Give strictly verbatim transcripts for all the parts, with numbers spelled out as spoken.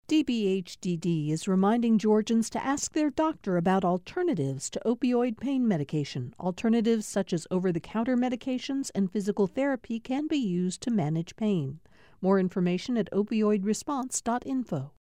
D B H D D is reminding Georgians to ask their doctor about alternatives to opioid pain medication. Alternatives such as over-the-counter medications and physical therapy can be used to manage pain. More information at opioid response dot info.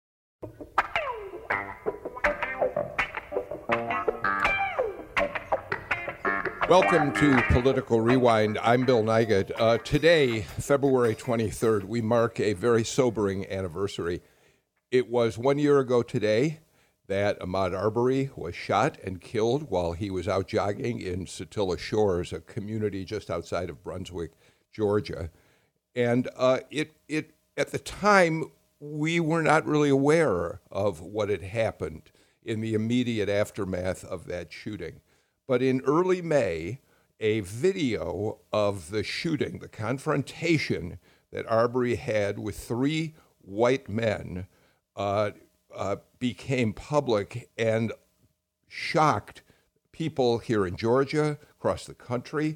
Welcome to Political Rewind. I'm Bill Nigut. Uh, today, February twenty-third, we mark a very sobering anniversary. It was one year ago today that Ahmaud Arbery was shot and killed while he was out jogging in Satilla Shores, a community just outside of Brunswick, Georgia. And uh, it, it at the time, we were not really aware of what had happened in the immediate aftermath of that shooting. But in early May, a video of the shooting, the confrontation that Arbery had with three white men, uh, uh, became public and shocked people here in Georgia, across the country.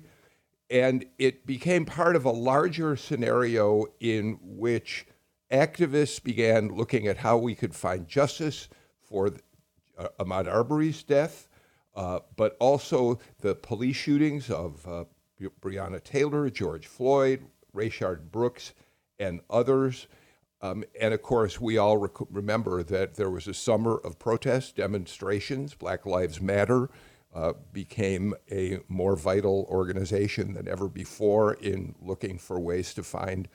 And it became part of a larger scenario in which activists began looking at how we could find justice for uh, Ahmaud Arbery's death, uh, but also the police shootings of uh, Breonna Taylor, George Floyd, Rayshard Brooks, and others. Um, and of course, we all rec- remember that there was a summer of protests, demonstrations. Black Lives Matter uh, became a more vital organization than ever before in looking for ways to find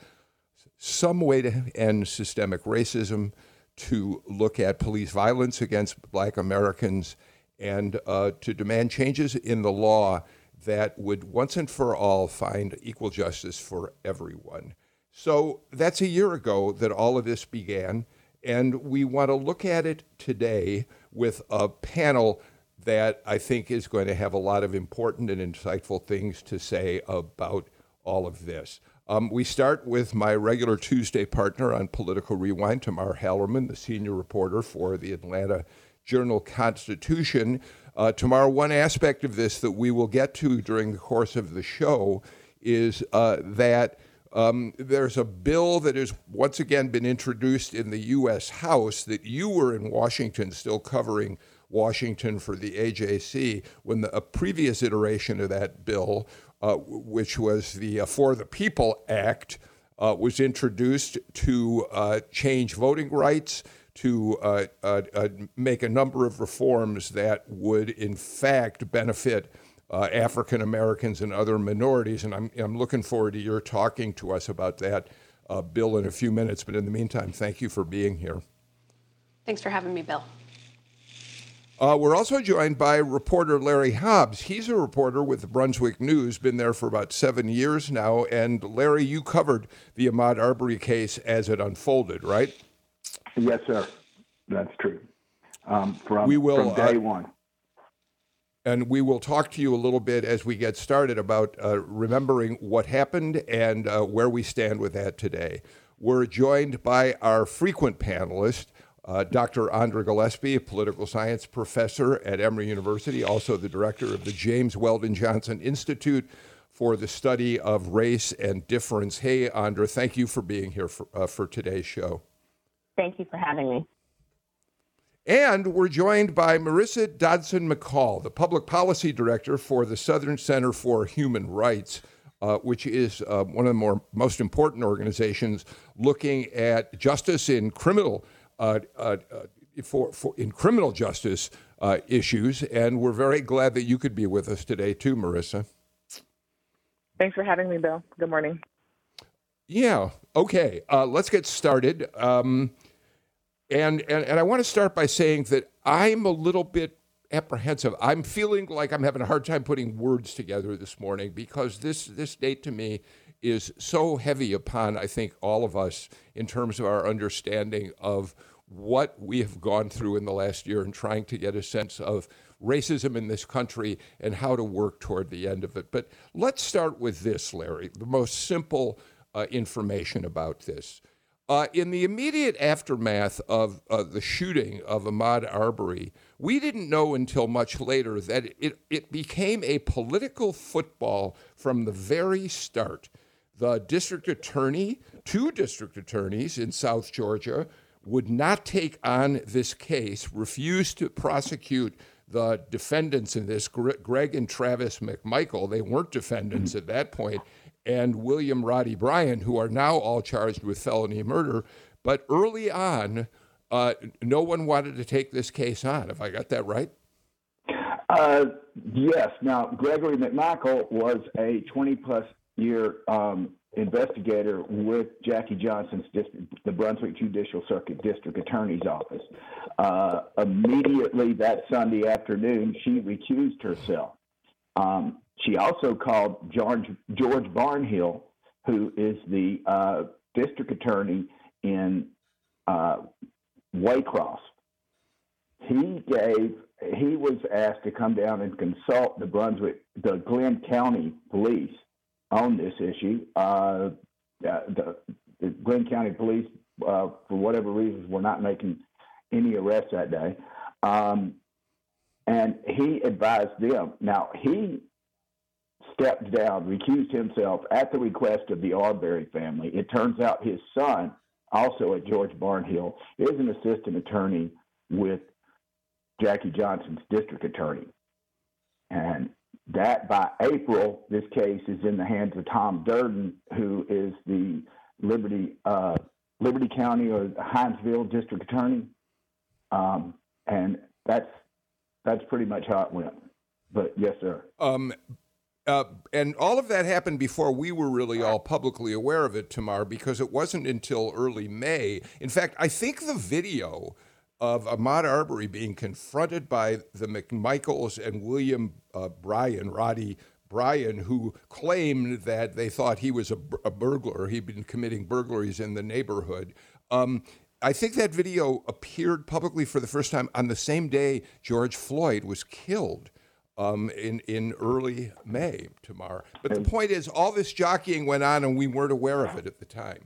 some way to end systemic racism, to look at police violence against Black Americans, and uh, to demand changes in the law that would once and for all find equal justice for everyone. So that's a year ago that all of this began, and we want to look at it today with a panel that I think is going to have a lot of important and insightful things to say about all of this. Um, we start with my regular Tuesday partner on Political Rewind, Tamar Hallerman, the senior reporter for the Atlanta Journal-Constitution. Uh, Tamar, one aspect of this that we will get to during the course of the show is uh, that Um, there's a bill that has once again been introduced in the U S House that you were in Washington, still covering Washington for the A J C, when the, a previous iteration of that bill, uh, which was the uh, For the People Act, uh, was introduced to uh, change voting rights, to uh, uh, uh, make a number of reforms that would in fact benefit Uh, African Americans and other minorities, and I'm, I'm looking forward to your talking to us about that uh, bill in a few minutes. But in the meantime, thank you for being here. Thanks for having me, Bill. Uh, we're also joined by reporter Larry Hobbs. He's a reporter with the Brunswick News, been there for about seven years now. And Larry, you covered the Ahmaud Arbery case as it unfolded, right? Yes, sir. That's true. Um, from, we will, from day uh, one. And we will talk to you a little bit as we get started about uh, remembering what happened and uh, where we stand with that today. We're joined by our frequent panelist, uh, Doctor Andra Gillespie, a political science professor at Emory University, also the director of the James Weldon Johnson Institute for the Study of Race and Difference. Hey, Andra, thank you for being here for, uh, for today's show. Thank you for having me. And we're joined by Marissa Dodson McCall, the public policy director for the Southern Center for Human Rights, uh, which is uh, one of the more most important organizations looking at justice in criminal uh, uh, for, for in criminal justice uh, issues. And we're very glad that you could be with us today, too, Marissa. Thanks for having me, Bill. Good morning. Yeah. Okay. Uh, let's get started. Um, And, and and I want to start by saying that I'm a little bit apprehensive. I'm feeling like I'm having a hard time putting words together this morning because this this date to me is so heavy upon, I think, all of us in terms of our understanding of what we have gone through in the last year and trying to get a sense of racism in this country and how to work toward the end of it. But let's start with this, Larry, the most simple uh, information about this. Uh, in the immediate aftermath of uh, the shooting of Ahmaud Arbery, we didn't know until much later that it, it became a political football from the very start. The district attorney, two district attorneys in South Georgia, would not take on this case, refused to prosecute the defendants in this, Greg and Travis McMichael. They weren't defendants at that point, and William Roddy Bryan, who are now all charged with felony murder. But early on, uh, no one wanted to take this case on. Have I got that right? Uh, yes. Now, Gregory McMichael was a twenty-plus year um, investigator with Jackie Johnson's district, the Brunswick Judicial Circuit District Attorney's Office. Uh, immediately that Sunday afternoon, she recused herself. Um, she also called George, George Barnhill, who is the uh, district attorney in uh, Waycross. He gave. He was asked to come down and consult the Brunswick, the Glenn County Police on this issue. Uh, the, the Glenn County Police, uh, for whatever reasons, were not making any arrests that day. Um, and he advised them. Now, he stepped down, recused himself at the request of the Arbery family. It turns out his son, also at George Barnhill, is an assistant attorney with Jackie Johnson's district attorney. And that by April, this case is in the hands of Tom Durden, who is the Liberty uh, Liberty County or Hinesville district attorney. Um, and that's that's pretty much how it went. But yes, sir. Um, uh, and all of that happened before we were really all publicly aware of it, Tamar, because it wasn't until early May. In fact, I think the video of Ahmaud Arbery being confronted by the McMichaels and William uh, Bryan, Roddy Bryan, who claimed that they thought he was a, a burglar. He'd been committing burglaries in the neighborhood. Um, I think that video appeared publicly for the first time on the same day George Floyd was killed um, in, in early May, Tamar. But the point is, all this jockeying went on and we weren't aware of it at the time.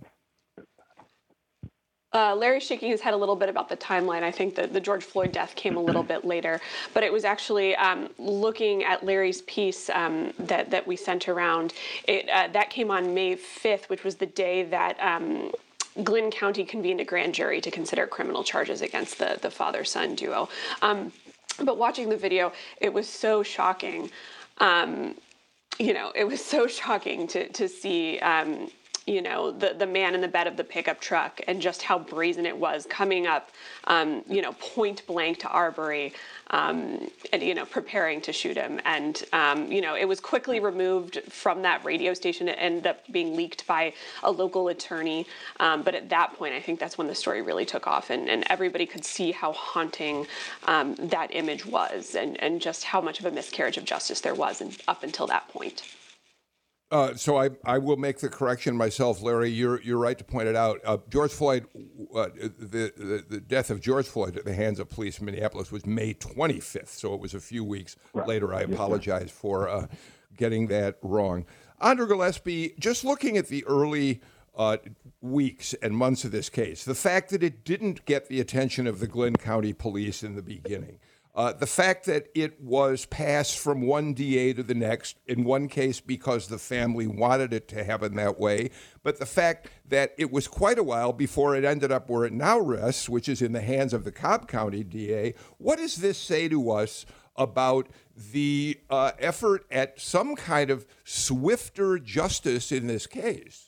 Uh, Larry shaking his head a little bit about the timeline. I think that the George Floyd death came a little bit later, but it was actually um, looking at Larry's piece um, that that we sent around. It uh, that came on May fifth, which was the day that um, Glynn County convened a grand jury to consider criminal charges against the the father-son duo. Um, but watching the video, it was so shocking. Um, you know, it was so shocking to to see. Um, you know, the, the man in the bed of the pickup truck and just how brazen it was coming up, um, you know, point blank to Arbery um, and, you know, preparing to shoot him. And, um, you know, it was quickly removed from that radio station. It ended up being leaked by a local attorney. Um, but at that point, I think that's when the story really took off and, and everybody could see how haunting um, that image was and, and just how much of a miscarriage of justice there was in, up until that point. Uh, so I, I will make the correction myself, Larry. You're you're right to point it out. Uh, George Floyd, uh, the, the the death of George Floyd at the hands of police in Minneapolis was May twenty-fifth, so it was a few weeks right. later. I apologize for uh, getting that wrong. Andra Gillespie, just looking at the early uh, weeks and months of this case, the fact that it didn't get the attention of the Glynn County Police in the beginning, Uh, the fact that it was passed from one D A to the next, in one case because the family wanted it to happen that way, but the fact that it was quite a while before it ended up where it now rests, which is in the hands of the Cobb County D A, what does this say to us about the uh, effort at some kind of swifter justice in this case?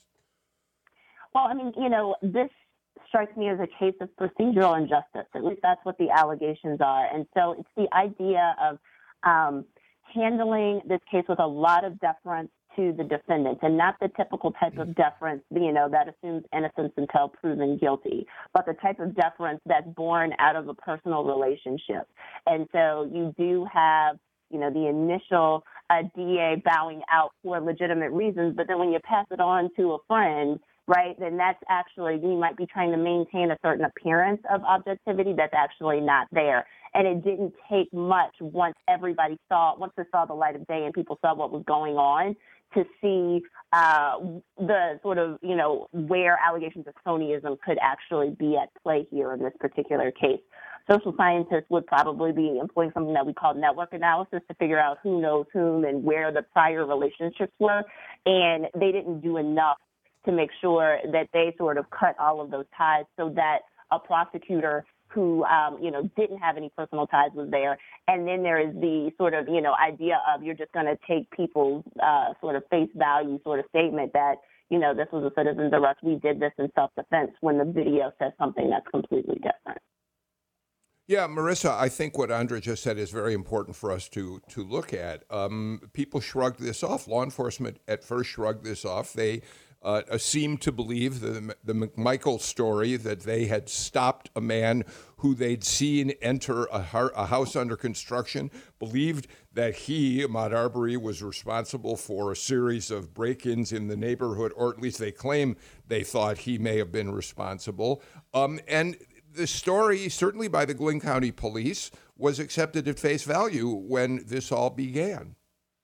Well, I mean, you know, this strikes me as a case of procedural injustice. At least that's what the allegations are. And so it's the idea of um, handling this case with a lot of deference to the defendant and not the typical type of deference, you know, that assumes innocence until proven guilty, but the type of deference that's born out of a personal relationship. And so you do have, you know, the initial uh, D A bowing out for legitimate reasons, but then when you pass it on to a friend, right, then that's actually, you might be trying to maintain a certain appearance of objectivity that's actually not there. And it didn't take much once everybody saw, once it saw the light of day and people saw what was going on to see uh, the sort of, you know, where allegations of cronyism could actually be at play here in this particular case. Social scientists would probably be employing something that we call network analysis to figure out who knows whom and where the prior relationships were. And they didn't do enough to make sure that they sort of cut all of those ties so that a prosecutor who, um, you know, didn't have any personal ties was there. And then there is the sort of, you know, idea of you're just going to take people's uh, sort of face value sort of statement that, you know, this was a citizen's arrest. We did this in self-defense when the video says something that's completely different. Yeah, Marissa, I think what Andra just said is very important for us to to look at. Um, people shrugged this off. Law enforcement at first shrugged this off. They uh, seemed to believe the, the McMichael story, that they had stopped a man who they'd seen enter a, a house under construction, believed that he, Ahmaud Arbery, was responsible for a series of break-ins in the neighborhood, or at least they claim they thought he may have been responsible. Um, and the story, certainly by the Glynn County Police, was accepted at face value when this all began.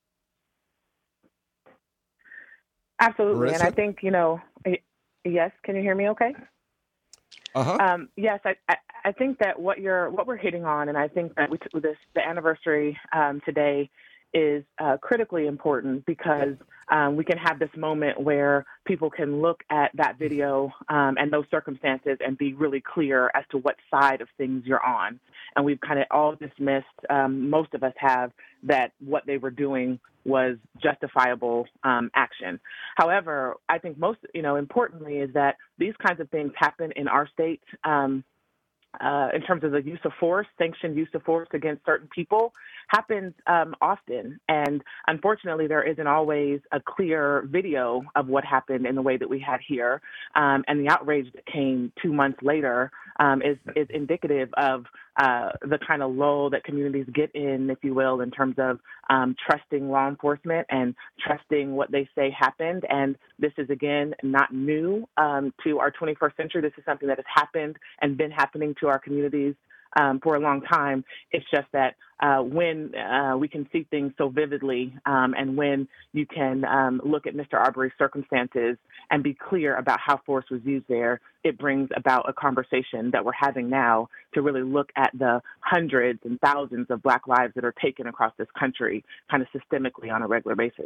Absolutely. Marissa? And I think, you know, yes, can you hear me okay? Uh-huh. Um, yes, I, I, I think that what you're, what we're hitting on, and I think that we, this, the anniversary um, today is uh, critically important because um, we can have this moment where people can look at that video um, and those circumstances and be really clear as to what side of things you're on. And we've kind of all dismissed, um, most of us have, that what they were doing was justifiable um, action. However, I think most, you know, importantly is that these kinds of things happen in our state um, uh, in terms of the use of force, sanctioned use of force against certain people, happens um, often. And unfortunately, there isn't always a clear video of what happened in the way that we had here. Um, and the outrage that came two months later um, is, is indicative of uh, the kind of lull that communities get in, if you will, in terms of um, trusting law enforcement and trusting what they say happened. And this is, again, not new um, to our twenty-first century. This is something that has happened and been happening to our communities Um, for a long time. It's just that uh, when uh, we can see things so vividly um, and when you can um, look at Mister Arbery's circumstances and be clear about how force was used there, it brings about a conversation that we're having now to really look at the hundreds and thousands of Black lives that are taken across this country kind of systemically on a regular basis.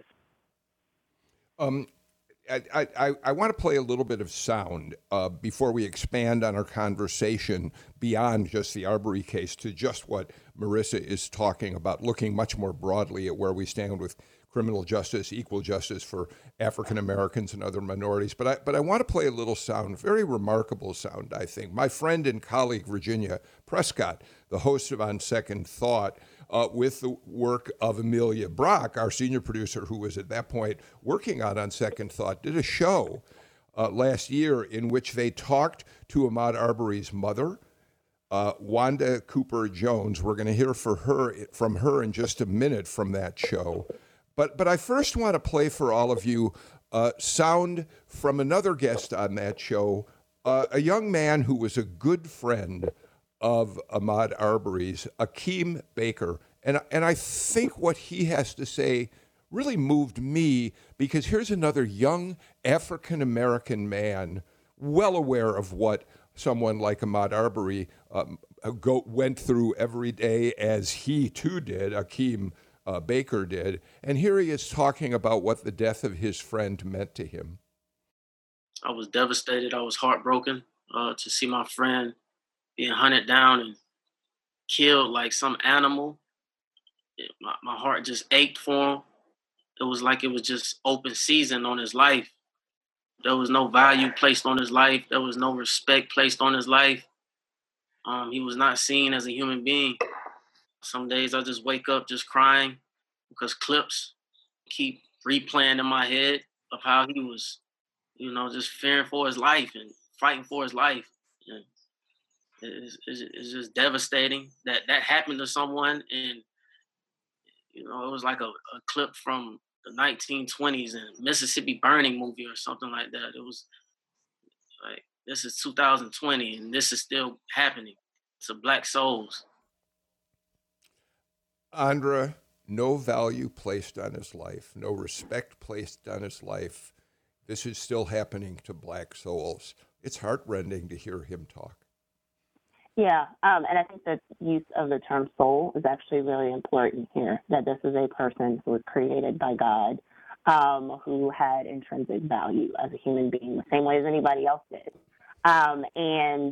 Um. I, I, I want to play a little bit of sound uh, before we expand on our conversation beyond just the Arbery case to just what Marissa is talking about, looking much more broadly at where we stand with criminal justice, equal justice for African Americans and other minorities. But I, but I want to play a little sound, very remarkable sound, I think. My friend and colleague, Virginia Prescott, the host of On Second Thought, Uh, with the work of Amelia Brock, our senior producer, who was at that point working on On Second Thought, did a show uh, last year in which they talked to Ahmaud Arbery's mother, uh, Wanda Cooper Jones. We're going to hear for her, from her in just a minute from that show. But, but I first want to play for all of you uh, sound from another guest on that show, uh, a young man who was a good friend of Ahmaud Arbery's, Akeem Baker. And, and I think what he has to say really moved me, because here's another young African-American man well aware of what someone like Ahmaud Arbery um, go, went through every day, as he too did, Akeem uh, Baker did. And here he is talking about what the death of his friend meant to him. I was devastated. I was heartbroken uh, to see my friend being hunted down and killed like some animal. It, my, my heart just ached for him. It was like it was just open season on his life. There was no value placed on his life. There was no respect placed on his life. Um, he was not seen as a human being. Some days I just wake up just crying because clips keep replaying in my head of how he was, you know, just fearing for his life and fighting for his life. And It's, it's, it's just devastating that that happened to someone. And, you know, it was like a, a clip from the nineteen twenties and Mississippi Burning movie or something like that. It was like, this is two thousand twenty and this is still happening to Black souls. Andra, no value placed on his life, no respect placed on his life. This is still happening to Black souls. It's heartrending to hear him talk. Yeah, um, and I think the use of the term soul is actually really important here, that this is a person who was created by God, um, who had intrinsic value as a human being, the same way as anybody else did. Um, and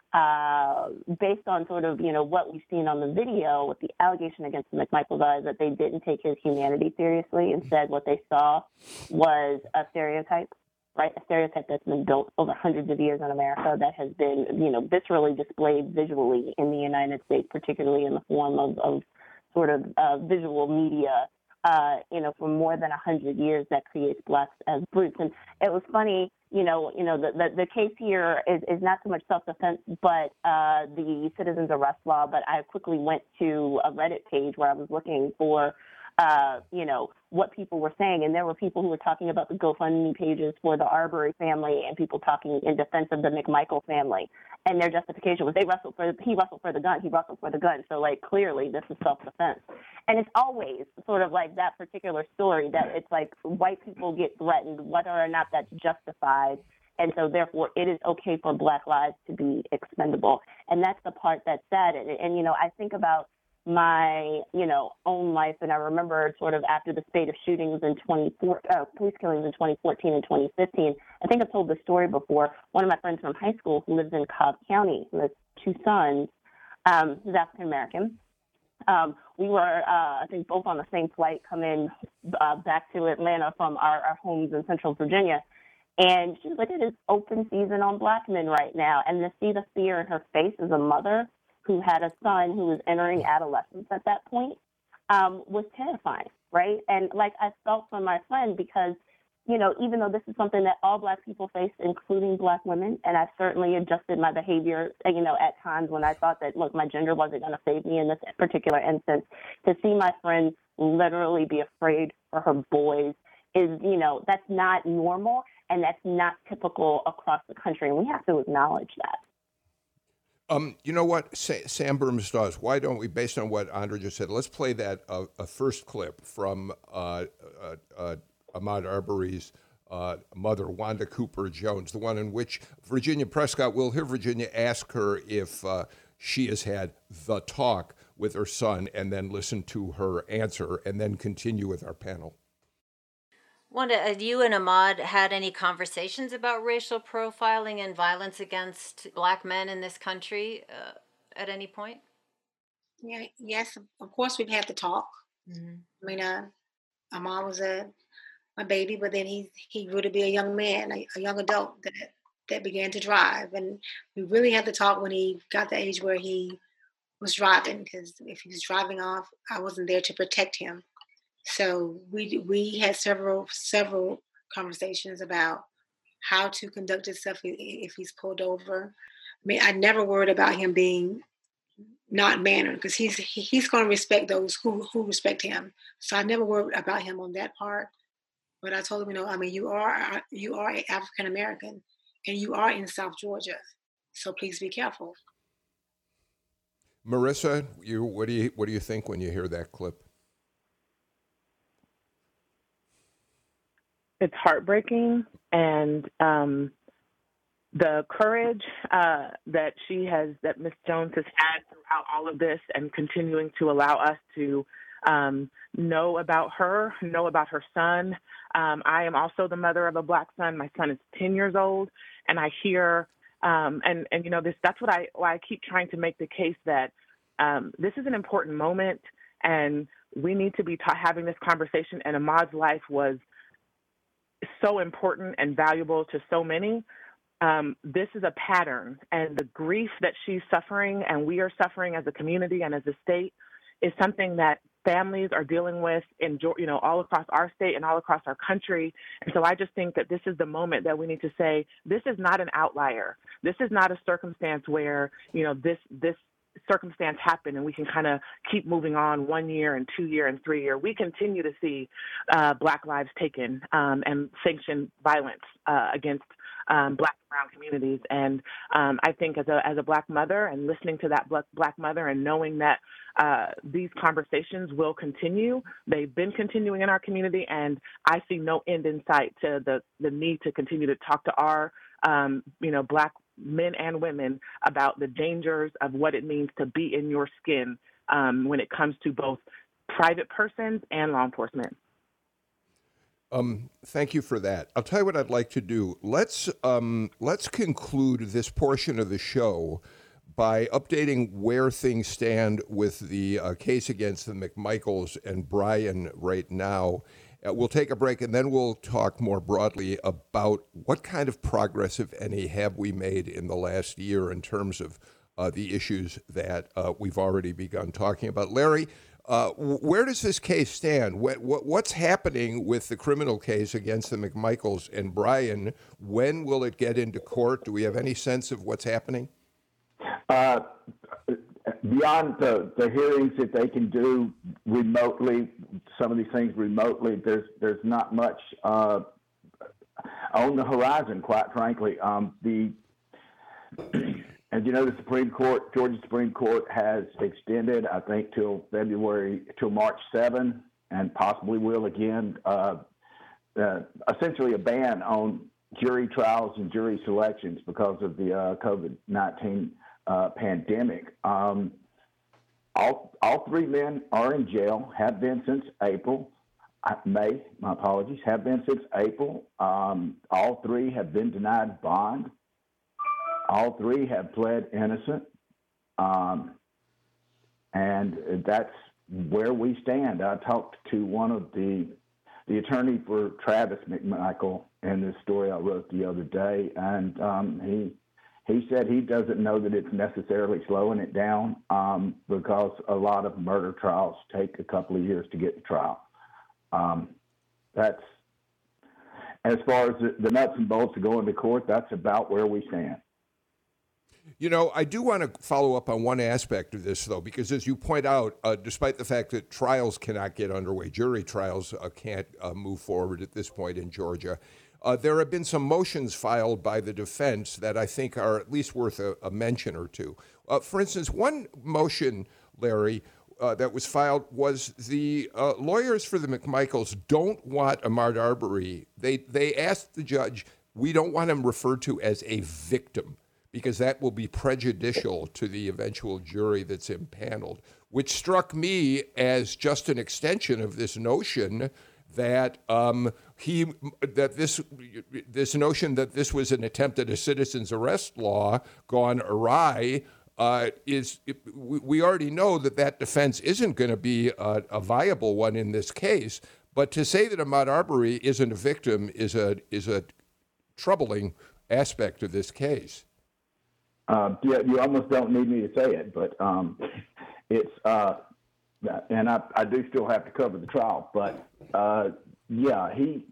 uh, based on sort of, you know, what we've seen on the video, what the allegation against the McMichaels are is that they didn't take his humanity seriously. Instead, what they saw was a stereotype, right? A stereotype that's been built over hundreds of years in America that has been, you know, viscerally displayed visually in the United States, particularly in the form of, of sort of uh, visual media, uh, you know, for more than a hundred years that creates blacks as brutes. And it was funny, you know, you know, the, the, the case here is, is not so much self-defense, but uh, the citizens arrest law. But I quickly went to a Reddit page where I was looking for, uh, you know, what people were saying. And there were people who were talking about the GoFundMe pages for the Arbery family and people talking in defense of the McMichael family. And their justification was they wrestled for, he wrestled for the gun, he wrestled for the gun. So, like, clearly this is self-defense. And it's always sort of like that particular story that it's like white people get threatened, whether or not that's justified. And so, therefore, it is okay for Black lives to be expendable. And that's the part that's sad. And, and you know, I think about my, you know, own life, and I remember sort of after the spate of shootings in twenty fourteen, uh, police killings in twenty fourteen and twenty fifteen, I think I've told this story before. One of my friends from high school who lives in Cobb County, who has two sons, um, who's African American. Um, we were, uh, I think, both on the same flight coming uh, back to Atlanta from our, our homes in Central Virginia. And she was like, it is open season on Black men right now. And to see the fear in her face as a mother who had a son who was entering adolescence at that point um, was terrifying, right? And, like, I felt for my friend because, you know, even though this is something that all Black people face, including Black women, and I certainly adjusted my behavior, you know, at times when I thought that, look, my gender wasn't going to save me in this particular instance, to see my friend literally be afraid for her boys is, you know, that's not normal and that's not typical across the country. And we have to acknowledge that. Um, you know what, Sa- Sam Burns does. Why don't we, based on what Andra just said, let's play that uh, a first clip from uh, uh, uh, Ahmaud Arbery's uh, mother, Wanda Cooper Jones, the one in which Virginia Prescott, we'll hear Virginia ask her if uh, she has had the talk with her son, and then listen to her answer, and then continue with our panel. Wanda, have you and Ahmaud had any conversations about racial profiling and violence against Black men in this country uh, at any point? Yeah, yes, of course we've had the talk. Mm-hmm. I mean, uh, Ahmaud was a my baby, but then he he grew to be a young man, a, a young adult that that began to drive, and we really had to talk when he got the age where he was driving, because if he was driving off, I wasn't there to protect him. So we we had several several conversations about how to conduct himself if he's pulled over. I mean, I never worried about him being not mannered, because he's he's going to respect those who who respect him. So I never worried about him on that part. But I told him, you know, I mean, you are you are an African American, and you are in South Georgia, so please be careful. Marissa, you what do you what do you think when you hear that clip? It's heartbreaking, and um, the courage uh, that she has, that Miz Jones has had throughout all of this, and continuing to allow us to um, know about her, know about her son. Um, I am also the mother of a Black son. My son is ten years old, and I hear, um, and and you know, this that's what I why I keep trying to make the case that um, this is an important moment, and we need to be ta- having this conversation. And Ahmaud's life was so important and valuable to so many. Um, this is a pattern, and the grief that she's suffering and we are suffering as a community and as a state is something that families are dealing with in, you know, all across our state and all across our country. And so I just think that this is the moment that we need to say, this is not an outlier. This is not a circumstance where, you know, this, this, circumstance happen and we can kind of keep moving on one year and two year and three year. We continue to see uh, Black lives taken um, and sanctioned violence uh, against um, Black and brown communities. And um, I think as a as a Black mother, and listening to that Black, Black mother and knowing that uh, these conversations will continue, they've been continuing in our community, and I see no end in sight to the, the need to continue to talk to our um, you know, Black men and women about the dangers of what it means to be in your skin um, when it comes to both private persons and law enforcement. Um, thank you for that. I'll tell you what I'd like to do. Let's um, let's conclude this portion of the show by updating where things stand with the uh, case against the McMichaels and Bryan right now. Uh, we'll take a break, and then we'll talk more broadly about what kind of progress, if any, have we made in the last year in terms of uh, the issues that uh, we've already begun talking about. Larry, uh, where does this case stand? What, what, what's happening with the criminal case against the McMichaels and Bryan? When will it get into court? Do we have any sense of what's happening? Uh, beyond the, the hearings that they can do remotely, some of these things remotely, there's there's not much uh, on the horizon, quite frankly. Um, the as you know, the Supreme Court, Georgia Supreme Court, has extended, I think, till February, till March seventh, and possibly will again. Uh, uh, essentially, a ban on jury trials and jury selections because of the uh, COVID nineteen uh, pandemic. Um, all all three men are in jail, have been since April. Uh, May, my apologies, have been since April. Um, all three have been denied bond. All three have pled innocent. Um, and that's where we stand. I talked to one of the the attorney for Travis McMichael in this story I wrote the other day, and um, he he said he doesn't know that it's necessarily slowing it down um, because a lot of murder trials take a couple of years to get to trial. Um, that's as far as the, the nuts and bolts of going to court. That's about where we stand. You know, I do want to follow up on one aspect of this, though, because as you point out, uh, despite the fact that trials cannot get underway, jury trials uh, can't uh, move forward at this point in Georgia, uh, there have been some motions filed by the defense that I think are at least worth a, a mention or two. Uh, for instance, one motion, Larry, uh, that was filed was the uh, lawyers for the McMichaels don't want Ahmaud Arbery. They, they asked the judge, we don't want him referred to as a victim, because that will be prejudicial to the eventual jury that's impaneled, which struck me as just an extension of this notion that um, he that this this notion that this was an attempt at a citizen's arrest law gone awry. Uh, is we already know that that defense isn't going to be a, a viable one in this case. But to say that Ahmaud Arbery isn't a victim is a is a troubling aspect of this case. Uh, yeah, you almost don't need me to say it, but um, it's, uh, and I, I do still have to cover the trial, but uh, yeah, he,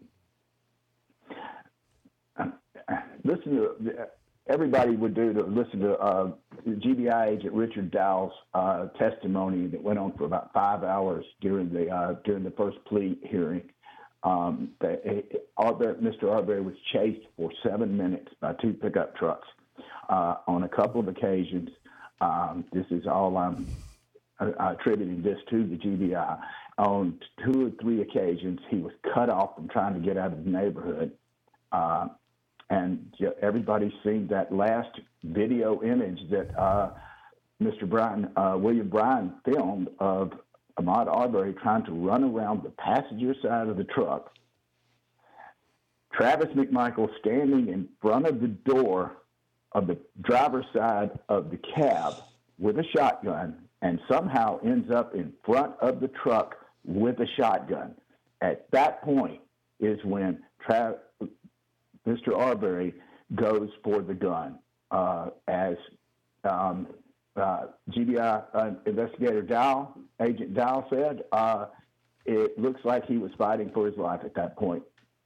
uh, listen to, everybody would do to listen to uh, G B I agent Richard Dowell's uh, testimony that went on for about five hours during the, uh, during the first plea hearing. Um, that Arbery, Mister Arbery was chased for seven minutes by two pickup trucks. Uh, on a couple of occasions, um, this is all I'm uh, attributing this to the G B I. On two or three occasions, he was cut off from trying to get out of the neighborhood. Uh, and everybody's seen that last video image that uh, Mister Bryan, uh, William Bryan filmed of Ahmaud Arbery trying to run around the passenger side of the truck. Travis McMichael standing in front of the door of the driver's side of the cab with a shotgun, and somehow ends up in front of the truck with a shotgun. At that point is when Tra- Mister Arbery goes for the gun. Uh, as um, uh, G B I uh, investigator Dowell, Agent Dowell said, uh, it looks like he was fighting for his life at that point.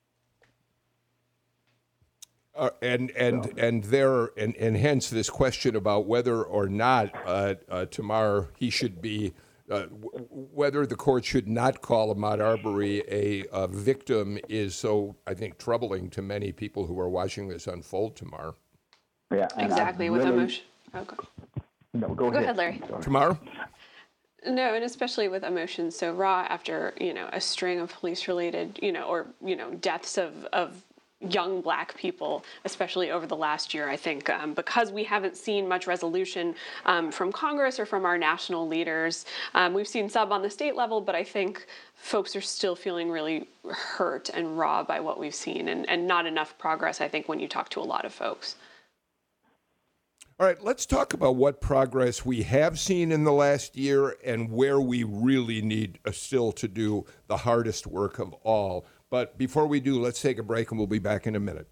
Uh, and and and there and, and hence this question about whether or not uh, uh, Tamar he should be uh, w- whether the court should not call Ahmaud Arbery a, a victim is so I think troubling to many people who are watching this unfold. Tamar. Yeah, exactly. With really, emotion. Oh, go. No, go, go ahead. ahead, Larry. Tamar. No, and especially with emotions so raw after you know a string of police-related you know or you know deaths of of. young black people, especially over the last year, I think, um, because we haven't seen much resolution um, from Congress or from our national leaders. Um, we've seen some on the state level, but I think folks are still feeling really hurt and raw by what we've seen, and, and not enough progress, I think, when you talk to a lot of folks. All right, let's talk about what progress we have seen in the last year and where we really need uh, still to do the hardest work of all. But before we do, let's take a break and we'll be back in a minute.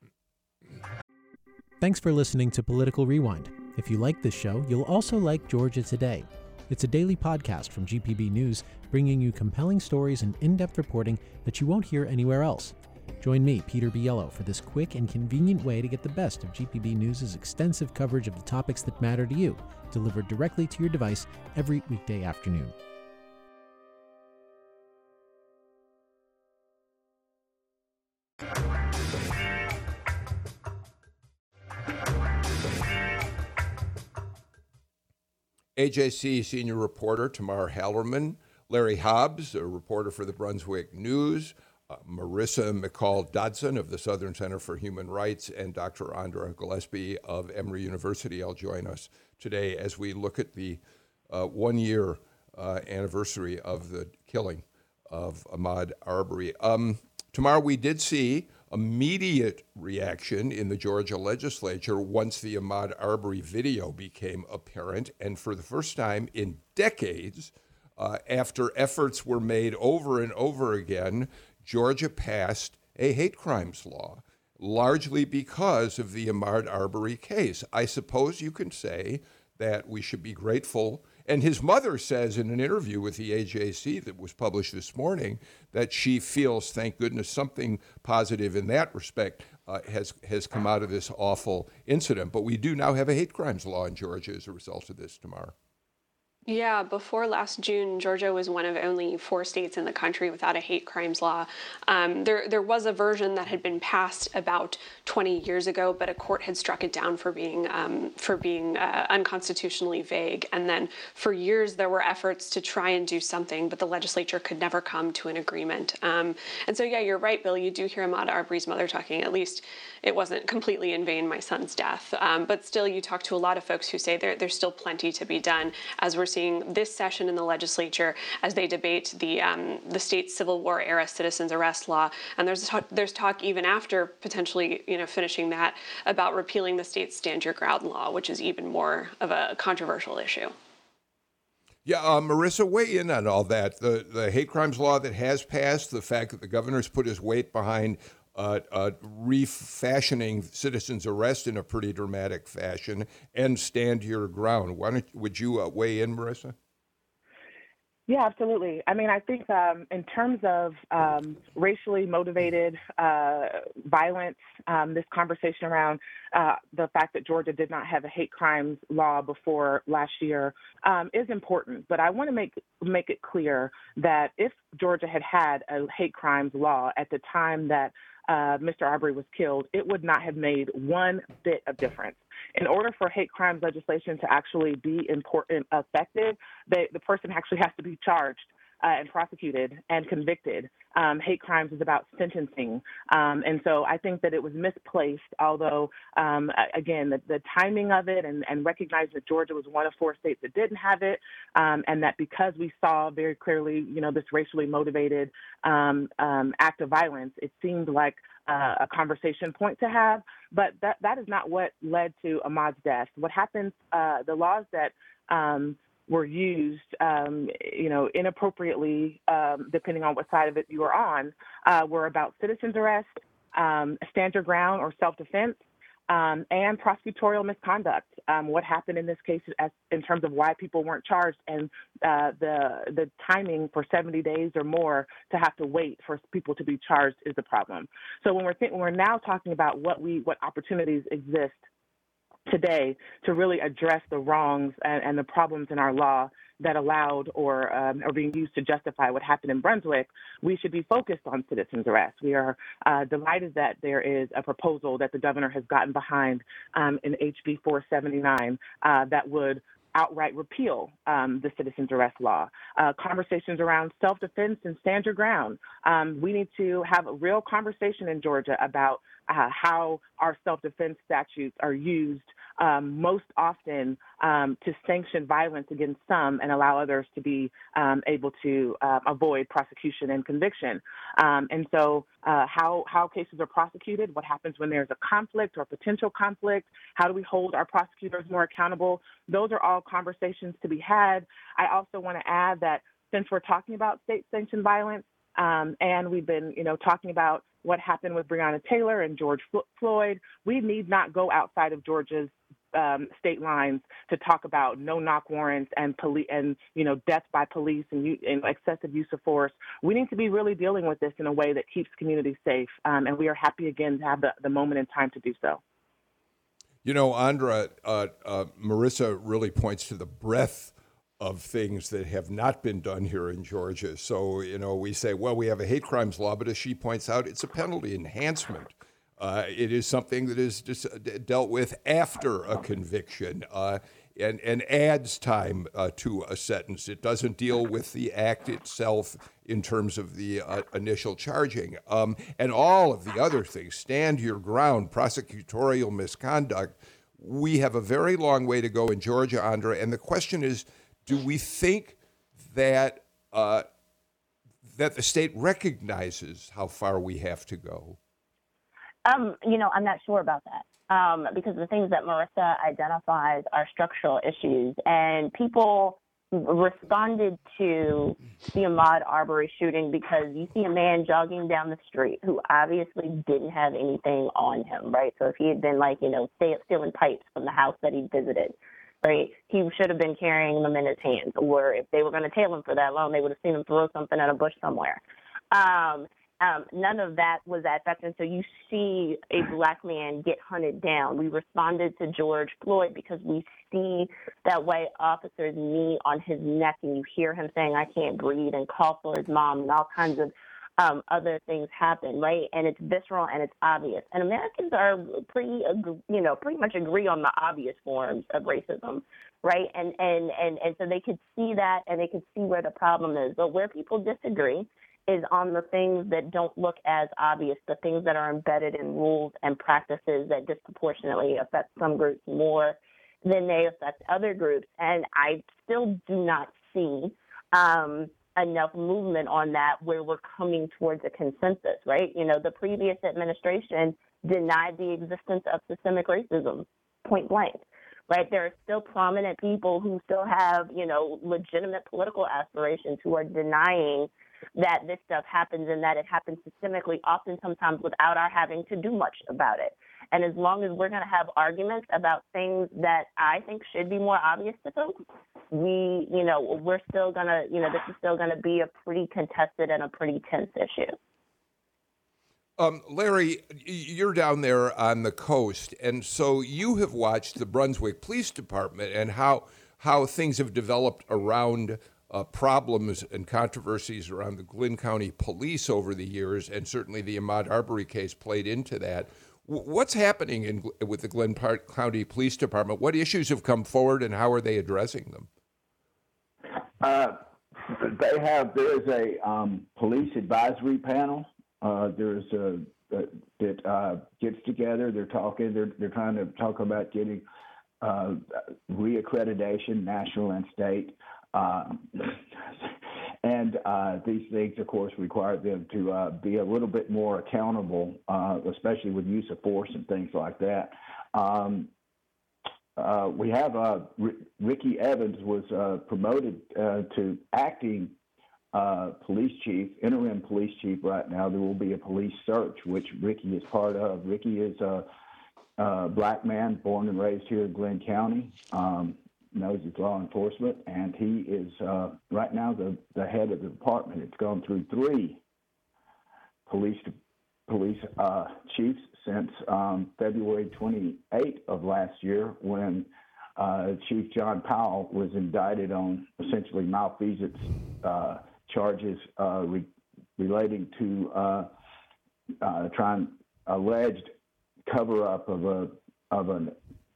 Thanks for listening to Political Rewind. If you like this show, you'll also like Georgia Today. It's a daily podcast from G P B News, bringing you compelling stories and in-depth reporting that you won't hear anywhere else. Join me, Peter Biello, for this quick and convenient way to get the best of G P B News' extensive coverage of the topics that matter to you, delivered directly to your device every weekday afternoon. A J C senior reporter Tamar Hallerman, Larry Hobbs, a reporter for the Brunswick News, uh, Marissa McCall Dodson of the Southern Center for Human Rights, and Doctor Andra Gillespie of Emory University. I'll join us today as we look at the uh, one-year uh, anniversary of the killing of Ahmaud Arbery. Um, Tamar, we did see immediate reaction in the Georgia legislature once the Ahmaud Arbery video became apparent. And for the first time in decades, uh, after efforts were made over and over again, Georgia passed a hate crimes law, largely because of the Ahmaud Arbery case. I suppose you can say that we should be grateful. And his mother says in an interview with the A J C that was published this morning that she feels, thank goodness, something positive in that respect uh, has has come out of this awful incident. But we do now have a hate crimes law in Georgia as a result of this, Tamar. Yeah, before last June, Georgia was one of only four states in the country without a hate crimes law. Um, there, there was a version that had been passed about twenty years ago, but a court had struck it down for being um, for being uh, unconstitutionally vague. And then for years, there were efforts to try and do something, but the legislature could never come to an agreement. Um, and so, yeah, you're right, Bill. You do hear Ahmaud Arbery's mother talking. At least it wasn't completely in vain, my son's death. Um, but still, you talk to a lot of folks who say there, there's still plenty to be done, as we're seeing this session in the legislature as they debate the um, the state's Civil War era citizens arrest law, and there's talk, there's talk even after potentially you know finishing that about repealing the state's stand your ground law, which is even more of a controversial issue. Yeah, uh, Marissa, weigh in on all that. The the hate crimes law that has passed, the fact that the governor's put his weight behind Uh, uh, refashioning citizens' arrest in a pretty dramatic fashion, and stand your ground. Why don't, would you uh, weigh in, Marissa? Yeah, absolutely. I mean, I think um, in terms of um, racially motivated uh, violence, um, this conversation around uh, the fact that Georgia did not have a hate crimes law before last year um, is important. But I want to make make it clear that if Georgia had had a hate crimes law at the time that Uh, Mister Arbery was killed, it would not have made one bit of difference. In order for hate crimes legislation to actually be important, effective, they, the person actually has to be charged uh, and prosecuted and convicted. Um, hate crimes is about sentencing. Um, and so I think that it was misplaced, although, um, again, the, the timing of it and, and recognizing that Georgia was one of four states that didn't have it, um, and that because we saw very clearly, you know, this racially motivated um, um, act of violence, it seemed like uh, a conversation point to have. But that, that is not what led to Ahmaud's death. What happens, uh, the laws that um, were used, um, you know, inappropriately, um, depending on what side of it you were on, uh, were about citizens arrest, um, stand your ground or self-defense, um, and prosecutorial misconduct. Um, what happened in this case as, in terms of why people weren't charged, and uh, the the timing for seventy days or more to have to wait for people to be charged is the problem. So when we're th- when we're now talking about what we what opportunities exist today to really address the wrongs and, and the problems in our law that allowed or um, are being used to justify what happened in Brunswick, we should be focused on citizens arrest. We are uh, delighted that there is a proposal that the governor has gotten behind um, in H B four seventy-nine uh, that would outright repeal um, the citizens arrest law. Uh, conversations around self-defense and stand your ground. Um, we need to have a real conversation in Georgia about uh, how our self-defense statutes are used um, most often um, to sanction violence against some and allow others to be um, able to uh, avoid prosecution and conviction. Um, and so uh, how, how cases are prosecuted, what happens when there's a conflict or potential conflict, how do we hold our prosecutors more accountable? Those are all conversations to be had. I also want to add that since we're talking about state-sanctioned violence, um, and we've been, you know, talking about what happened with Breonna Taylor and George Floyd, we need not go outside of Georgia's um, state lines to talk about no-knock warrants and police and, you know, death by police and, and excessive use of force. We need to be really dealing with this in a way that keeps communities safe, um, and we are happy again to have the, the moment in time to do so. You know, Andra, uh, uh, Marissa really points to the breadth of things that have not been done here in Georgia. So, you know, we say, well, we have a hate crimes law, but as she points out, it's a penalty enhancement. Uh, it is something that is just dealt with after a conviction uh, and, and adds time uh, to a sentence. It doesn't deal with the act itself in terms of the uh, initial charging. Um, and all of the other things, stand your ground, prosecutorial misconduct. We have a very long way to go in Georgia, Andra, and the question is, do we think that uh, that the state recognizes how far we have to go? Um, you know, I'm not sure about that um, because the things that Marissa identifies are structural issues, and people responded to the Ahmaud Arbery shooting because you see a man jogging down the street who obviously didn't have anything on him, right? So if he had been like, you know, stealing pipes from the house that he visited, right, he should have been carrying them in his hands. Or if they were going to tail him for that long, they would have seen him throw something at a bush somewhere. Um, um, none of that was that effective. And so you see a black man get hunted down. We responded to George Floyd because we see that white officer's knee on his neck, and you hear him saying, "I can't breathe," and call for his mom, and all kinds of Um, other things happen, right? And it's visceral and it's obvious. And Americans are pretty, you know, pretty much agree on the obvious forms of racism, right? And and and and so they could see that, and they could see where the problem is. But where people disagree is on the things that don't look as obvious, the things that are embedded in rules and practices that disproportionately affect some groups more than they affect other groups. And I still do not see um, enough movement on that where we're coming towards a consensus, right? You know, the previous administration denied the existence of systemic racism, point blank, right? There are still prominent people who still have, you know, legitimate political aspirations who are denying that this stuff happens and that it happens systemically, often sometimes without our having to do much about it. And as long as we're going to have arguments about things that I think should be more obvious to folks, we, you know, we're still going to, you know, this is still going to be a pretty contested and a pretty tense issue. Um, Larry, you're down there on the coast, and so you have watched the Brunswick Police Department and how how things have developed around uh, problems and controversies around the Glynn County Police over the years, and certainly the Ahmaud Arbery case played into that. What's happening in, with the Glynn County Police Department? What issues have come forward, and how are they addressing them? Uh, they have, there's a um, police advisory panel. Uh, there's a, a that uh, gets together. They're talking. They're they're trying to talk about getting uh, reaccreditation, national and state. Um, and uh, these things, of course, require them to uh, be a little bit more accountable, uh, especially with use of force and things like that. Um, uh, we have uh, R- Ricky Evans was uh, promoted uh, to acting uh, police chief, interim police chief right now. There will be a police search, which Ricky is part of. Ricky is a, a black man born and raised here in Glynn County. Um, knows his law enforcement, and he is uh, right now the, the head of the department. It's gone through three police police uh, chiefs since um, February twenty-eighth of last year, when uh, Chief John Powell was indicted on essentially malfeasance uh, charges uh, re- relating to uh, uh, trying alleged cover-up of a of an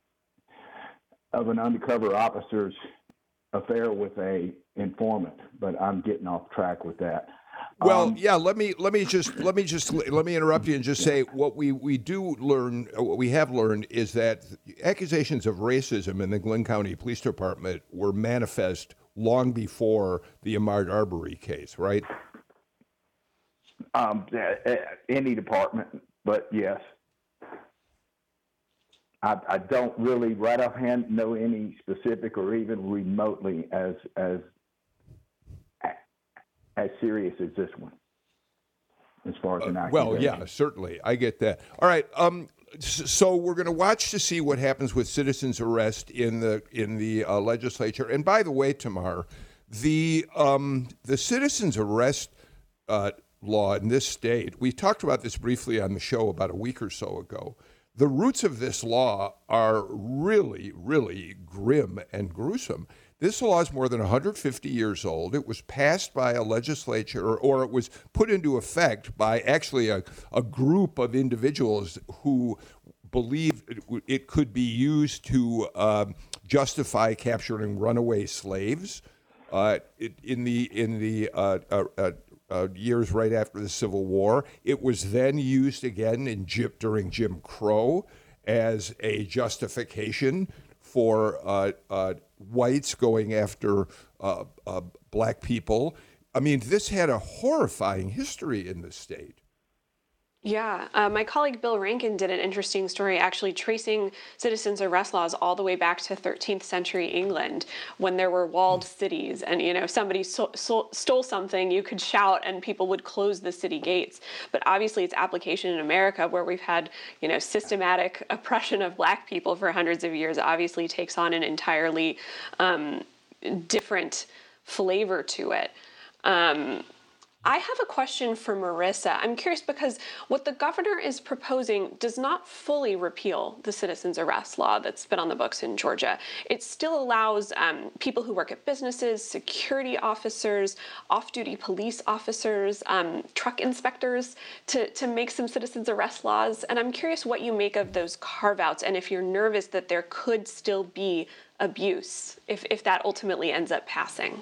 of an undercover officer's affair with a informant, but I'm getting off track with that. Well, Um, yeah. Let me let me just let me just let me interrupt you and just say what we, we do learn, what we have learned is that accusations of racism in the Glynn County Police Department were manifest long before the Ahmaud Arbery case, right? Um, any department, but yes. I, I don't really right offhand know any specific or even remotely as as as serious as this one, as far as an accusation. Well, yeah, certainly. I get that. All right. Um, so we're going to watch to see what happens with citizens' arrest in the in the uh, legislature. And by the way, Tamar, the um, the citizens' arrest uh, law in this state, we talked about this briefly on the show about a week or so ago. The roots of this law are really, really grim and gruesome. This law is more than one hundred fifty years old. It was passed by a legislature, or, or it was put into effect by actually a, a group of individuals who believed it, it could be used to um, justify capturing runaway slaves uh, it, in the in the uh, uh, uh, uh, years right after the Civil War. It was then used again in Jim, during Jim Crow as a justification for uh, uh, whites going after uh, uh, black people. I mean, this had a horrifying history in the state. Yeah, uh, my colleague Bill Rankin did an interesting story actually tracing citizens' arrest laws all the way back to thirteenth century England when there were walled cities, and you know, somebody so, so, stole something, you could shout and people would close the city gates. But obviously its application in America, where we've had, you know, systematic oppression of black people for hundreds of years, obviously takes on an entirely um, different flavor to it. Um, I have a question for Marissa. I'm curious because what the governor is proposing does not fully repeal the citizens' arrest law that's been on the books in Georgia. It still allows um, people who work at businesses, security officers, off-duty police officers, um, truck inspectors to, to make some citizens' arrest laws. And I'm curious what you make of those carve-outs and if you're nervous that there could still be abuse if, if that ultimately ends up passing.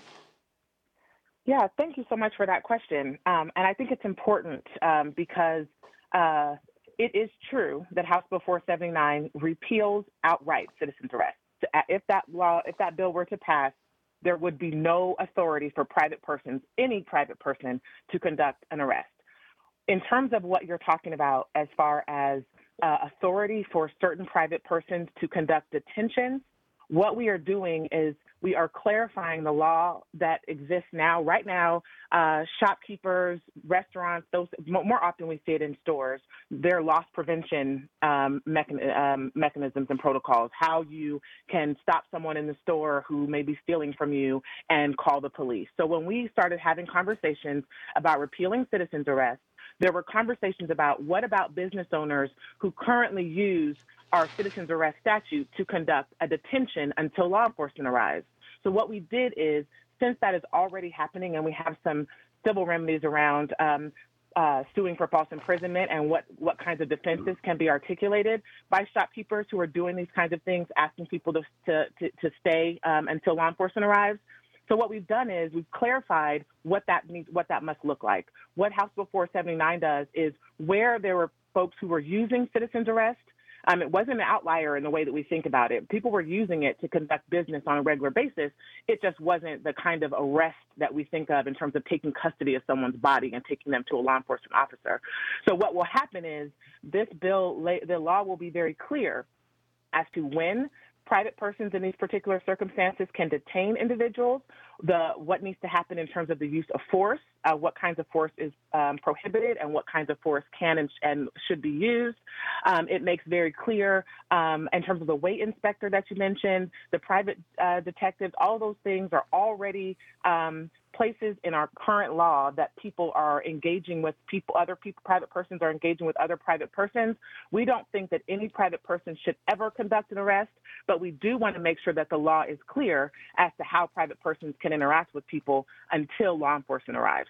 Yeah, thank you so much for that question. Um, and I think it's important um, because uh, it is true that House Bill four seventy-nine repeals outright citizens' arrest. If that law, if that bill were to pass, there would be no authority for private persons, any private person, to conduct an arrest. In terms of what you're talking about as far as uh, authority for certain private persons to conduct detentions, what we are doing is we are clarifying the law that exists now. Right now, uh, shopkeepers, restaurants, those more often we see it in stores, their loss prevention um, mechan- um, mechanisms and protocols, how you can stop someone in the store who may be stealing from you and call the police. So when we started having conversations about repealing citizens' arrest, there were conversations about what about business owners who currently use our citizens' arrest statute to conduct a detention until law enforcement arrives. So what we did is, since that is already happening and we have some civil remedies around um, uh, suing for false imprisonment and what, what kinds of defenses can be articulated by shopkeepers who are doing these kinds of things, asking people to, to, to, to stay um, until law enforcement arrives. So what we've done is we've clarified what that needs, what that must look like. What House Bill four seventy-nine does is where there were folks who were using citizens' arrest, Um, it wasn't an outlier in the way that we think about it. People were using it to conduct business on a regular basis. It just wasn't the kind of arrest that we think of in terms of taking custody of someone's body and taking them to a law enforcement officer. So what will happen is this bill, the law will be very clear as to when private persons in these particular circumstances can detain individuals, the what needs to happen in terms of the use of force, uh, what kinds of force is um, prohibited and what kinds of force can and, and should be used. Um, it makes very clear um, in terms of the weight inspector that you mentioned, the private uh, detectives, all those things are already um, places in our current law that people are engaging with people, other people, private persons are engaging with other private persons. We don't think that any private person should ever conduct an arrest, but we do want to make sure that the law is clear as to how private persons can interact with people until law enforcement arrives.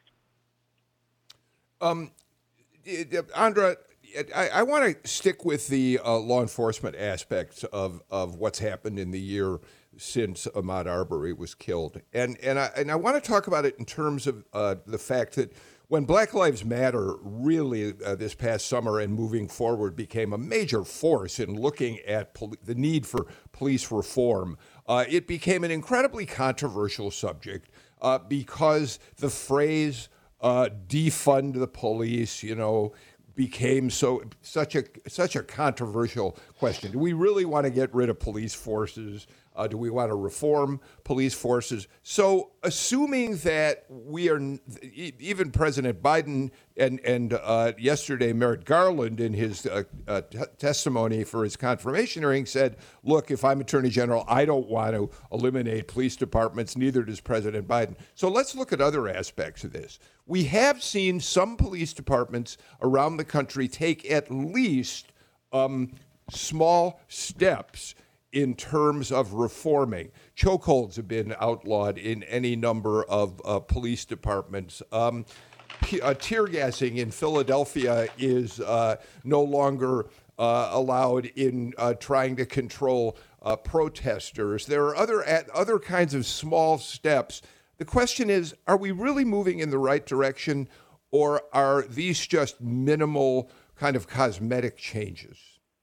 Um, Andra, I, I want to stick with the uh, law enforcement aspects of, of what's happened in the year since Ahmaud Arbery was killed. And and I, and I want to talk about it in terms of uh, the fact that when Black Lives Matter really uh, this past summer and moving forward became a major force in looking at pol- the need for police reform, uh, it became an incredibly controversial subject uh, because the phrase uh, defund the police, you know, became so such a such a controversial question. Do we really want to get rid of police forces? Uh, do we want to reform police forces? So, assuming that we are, even President Biden and and uh, yesterday Merrick Garland in his uh, uh, t- testimony for his confirmation hearing said, "Look, if I'm Attorney General, I don't want to eliminate police departments. Neither does President Biden." So let's look at other aspects of this. We have seen some police departments around the country take at least um, small steps in terms of reforming. Chokeholds have been outlawed in any number of uh, police departments. Um, p- uh, tear gassing in Philadelphia is uh, no longer uh, allowed in uh, trying to control uh, protesters. There are other at, other kinds of small steps. The question is, are we really moving in the right direction, or are these just minimal kind of cosmetic changes?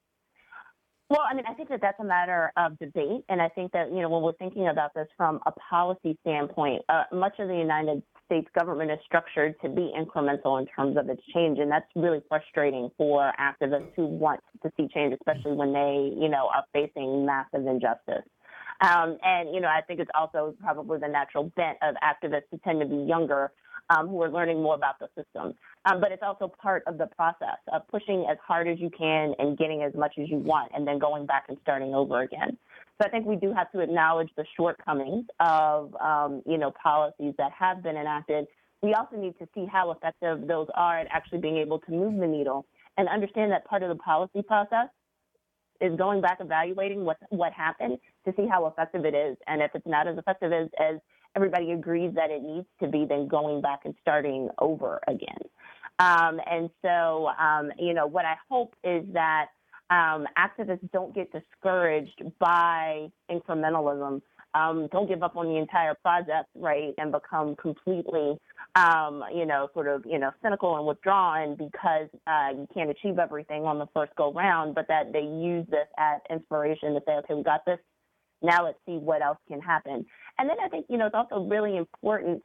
Well, I mean, I think that that's a matter of debate. And I think that, you know, when we're thinking about this from a policy standpoint, uh, much of the United States government is structured to be incremental in terms of its change. And that's really frustrating for activists who want to see change, especially when they, you know, are facing massive injustice. Um, and, you know, I think it's also probably the natural bent of activists who tend to be younger, um, who are learning more about the system. Um, but it's also part of the process of pushing as hard as you can and getting as much as you want and then going back and starting over again. So I think we do have to acknowledge the shortcomings of, um, you know, policies that have been enacted. We also need to see how effective those are at actually being able to move the needle and understand that part of the policy process is going back, evaluating what what happened to see how effective it is. And if it's not as effective as, as everybody agrees that it needs to be, then going back and starting over again. Um, and so, um, you know, what I hope is that um, activists don't get discouraged by incrementalism. Um, don't give up on the entire project, right, and become completely, um, you know, sort of, you know, cynical and withdrawn because uh, you can't achieve everything on the first go round, but that they use this as inspiration to say, okay, we got this. Now let's see what else can happen. And then I think, you know, it's also really important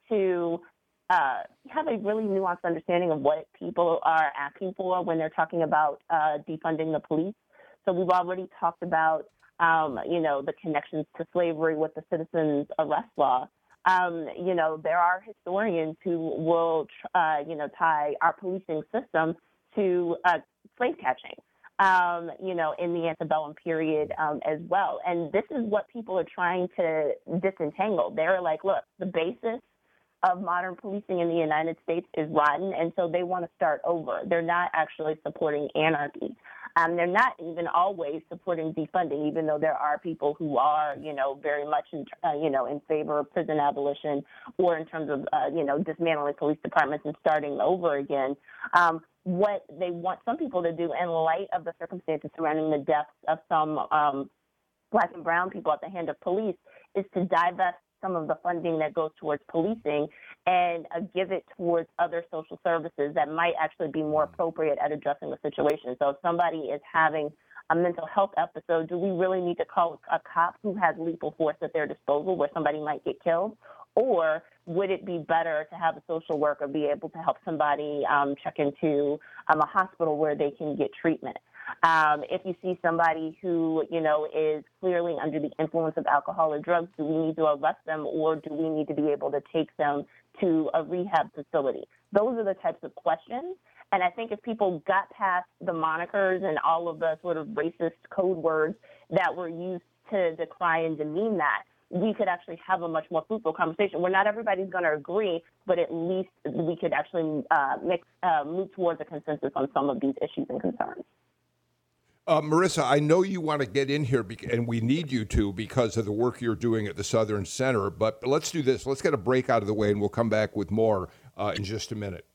to uh, have a really nuanced understanding of what people are asking for when they're talking about uh, defunding the police. So we've already talked about, um, you know, the connections to slavery with the citizens arrest law. Um, you know, there are historians who will, uh, you know, tie our policing system to uh, slave catching. Um, you know, in the antebellum period um, as well. And this is what people are trying to disentangle. They're like, look, the basis of modern policing in the United States is rotten, and so they want to start over. They're not actually supporting anarchy. Um, they're not even always supporting defunding, even though there are people who are, you know, very much, in, uh, you know, in favor of prison abolition or in terms of, uh, you know, dismantling police departments and starting over again. Um, what they want some people to do in light of the circumstances surrounding the deaths of some um, Black and brown people at the hand of police is to divest some of the funding that goes towards policing and uh, give it towards other social services that might actually be more appropriate at addressing the situation. So if somebody is having a mental health episode, do we really need to call a cop who has lethal force at their disposal where somebody might get killed? Or would it be better to have a social worker be able to help somebody um, check into um, a hospital where they can get treatment? Um, if you see somebody who, you know, is clearly under the influence of alcohol or drugs, do we need to arrest them, or do we need to be able to take them to a rehab facility? Those are the types of questions. And I think if people got past the monikers and all of the sort of racist code words that were used to decry and demean that, we could actually have a much more fruitful conversation where not everybody's going to agree, but at least we could actually uh, mix, uh, move towards a consensus on some of these issues and concerns. Uh, Marissa, I know you want to get in here, be- and we need you to because of the work you're doing at the Southern Center, but let's do this. Let's get a break out of the way, and we'll come back with more uh, in just a minute.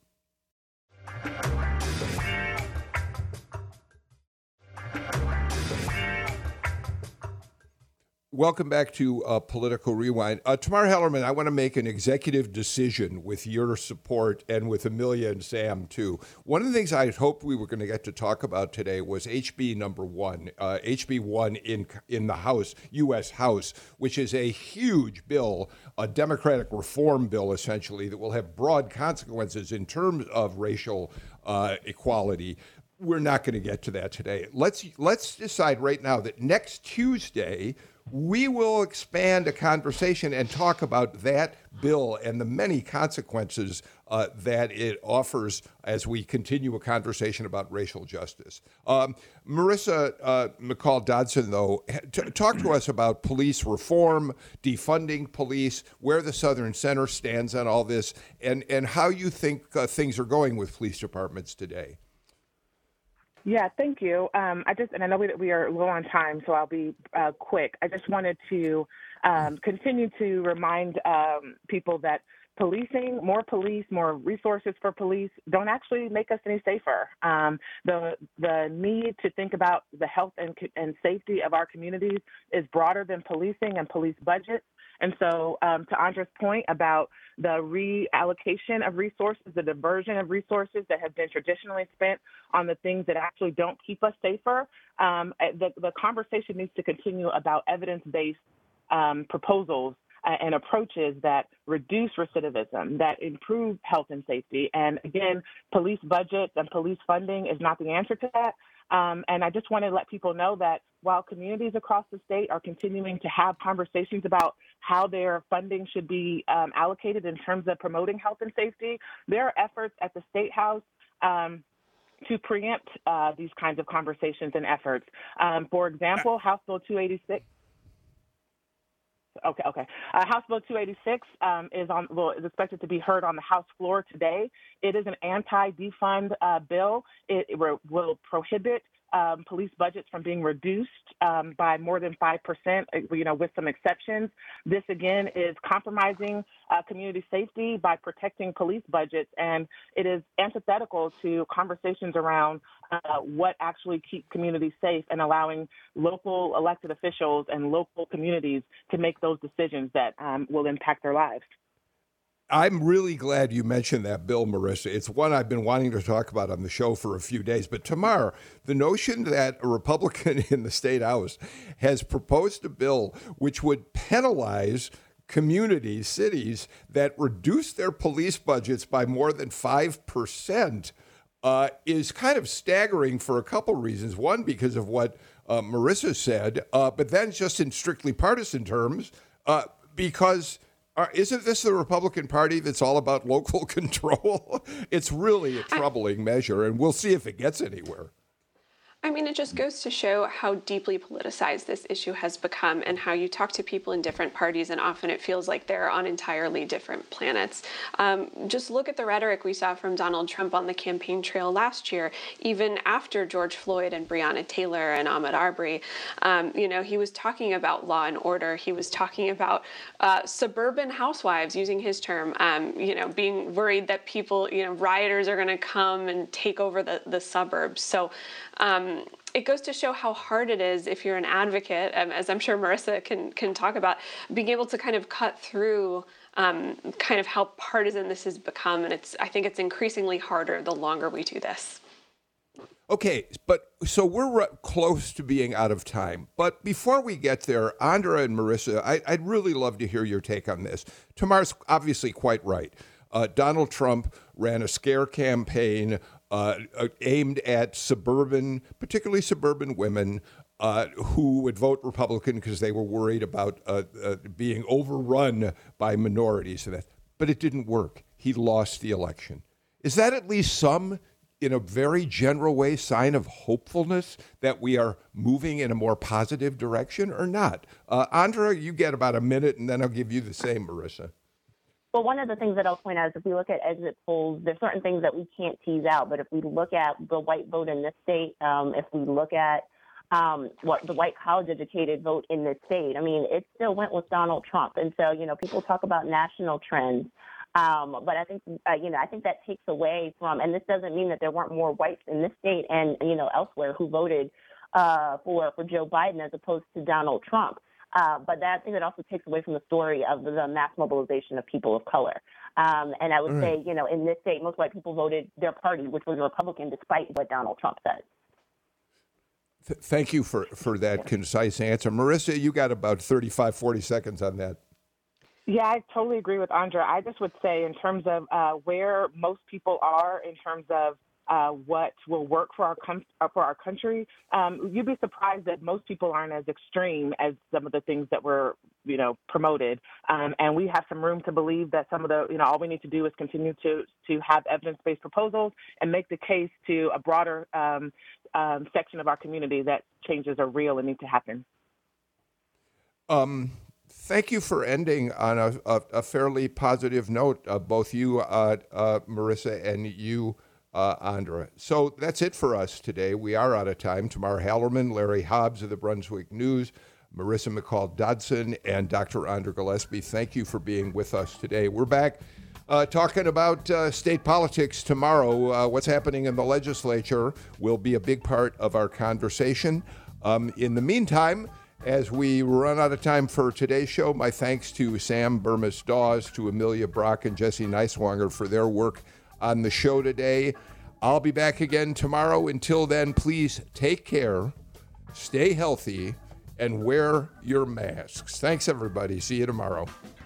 Welcome back to uh, Political Rewind. Uh, Tamar Hallerman, I want to make an executive decision with your support and with Amelia and Sam, too. One of the things I hoped we were going to get to talk about today was H B number one, uh, H B one in in the House, U S House, which is a huge bill, a Democratic reform bill, essentially, that will have broad consequences in terms of racial uh, equality. We're not going to get to that today. Let's let's decide right now that next Tuesday, we will expand a conversation and talk about that bill and the many consequences uh, that it offers as we continue a conversation about racial justice. Um, Marissa uh, McCall Dodson, though, t- talk to us about police reform, defunding police, where the Southern Center stands on all this, and, and how you think uh, things are going with police departments today. Yeah, thank you. Um, I just, and I know that we are low on time, so I'll be uh, quick. I just wanted to um, continue to remind um, people that policing, more police, more resources for police don't actually make us any safer. Um, the the need to think about the health and, and safety of our communities is broader than policing and police budgets. And so um, to Andre's point about the reallocation of resources, the diversion of resources that have been traditionally spent on the things that actually don't keep us safer, um, the, the conversation needs to continue about evidence-based um, proposals and approaches that reduce recidivism, that improve health and safety. And again, police budgets and police funding is not the answer to that. Um, and I just want to let people know that while communities across the state are continuing to have conversations about how their funding should be um, allocated in terms of promoting health and safety, there are efforts at the State House um, to preempt uh, these kinds of conversations and efforts. Um, for example, House Bill two eighty-six. Okay, okay. Uh, House Bill two eighty-six um, is on. Well, is expected to be heard on the House floor today. It is an anti-defund uh, bill. It, it will prohibit um, police budgets from being reduced um, by more than five percent. You know, with some exceptions. This again is compromising uh, community safety by protecting police budgets, and it is antithetical to conversations around uh, what actually keeps communities safe and allowing local elected officials and local communities to make those decisions that um, will impact their lives. I'm really glad you mentioned that bill, Marissa. It's one I've been wanting to talk about on the show for a few days. But Tamar, the notion that a Republican in the State House has proposed a bill which would penalize communities, cities that reduce their police budgets by more than five percent uh, is kind of staggering for a couple reasons. One, because of what uh, Marissa said, uh, but then just in strictly partisan terms, uh, because Are, isn't this the Republican Party that's all about local control? It's really a troubling measure, and we'll see if it gets anywhere. I mean, it just goes to show how deeply politicized this issue has become and how you talk to people in different parties and often it feels like they're on entirely different planets. Um, just look at the rhetoric we saw from Donald Trump on the campaign trail last year, even after George Floyd and Breonna Taylor and Ahmaud Arbery. Um, you know, he was talking about law and order. He was talking about uh, suburban housewives, using his term, um, you know, being worried that people, you know, rioters are going to come and take over the, the suburbs. So, Um, it goes to show how hard it is if you're an advocate, um, as I'm sure Marissa can can talk about, being able to kind of cut through um, kind of how partisan this has become. And it's I think it's increasingly harder the longer we do this. Okay, but so we're close to being out of time. But before we get there, Andra and Marissa, I, I'd really love to hear your take on this. Tamar's obviously quite right. Uh, Donald Trump ran a scare campaign uh, aimed at suburban, particularly suburban women uh, who would vote Republican because they were worried about uh, uh, being overrun by minorities. And that. But it didn't work. He lost the election. Is that at least some, in a very general way, sign of hopefulness that we are moving in a more positive direction or not? Uh, Andra, you get about a minute, and then I'll give you the same, Marissa. Well, one of the things that I'll point out is if we look at exit polls, there's certain things that we can't tease out. But if we look at the white vote in this state, um, if we look at um, what the white college-educated vote in this state, I mean, it still went with Donald Trump. And so, you know, people talk about national trends. Um, but I think, uh, you know, I think that takes away from, and this doesn't mean that there weren't more whites in this state and, you know, elsewhere who voted uh, for, for Joe Biden as opposed to Donald Trump. Uh, but that I think that also takes away from the story of the, the mass mobilization of people of color. Um, and I would All say, right. you know, in this state, most white people voted their party, which was a Republican, despite what Donald Trump said. Th- thank you for, for that concise answer. Marissa, you got about thirty-five, forty seconds on that. Yeah, I totally agree with Andra. I just would say in terms of uh, where most people are in terms of uh, what will work for our com- for our country, um, you'd be surprised that most people aren't as extreme as some of the things that were, you know, promoted. Um, and we have some room to believe that some of the, you know, all we need to do is continue to to have evidence-based proposals and make the case to a broader um, um, section of our community that changes are real and need to happen. Um. Thank you for ending on a, a, a fairly positive note, uh, both you, uh, uh, Marissa, and you, uh, Andra. So that's it for us today. We are out of time. Tamar Hallerman, Larry Hobbs of the Brunswick News, Marissa McCall Dodson, and Doctor Andra Gillespie, thank you for being with us today. We're back uh, talking about uh, state politics tomorrow. Uh, what's happening in the legislature will be a big part of our conversation. Um, in the meantime, as we run out of time for today's show, my thanks to Sam Burmis-Dawes, to Amelia Brock, and Jesse Neiswanger for their work on the show today. I'll be back again tomorrow. Until then, please take care, stay healthy, and wear your masks. Thanks, everybody. See you tomorrow.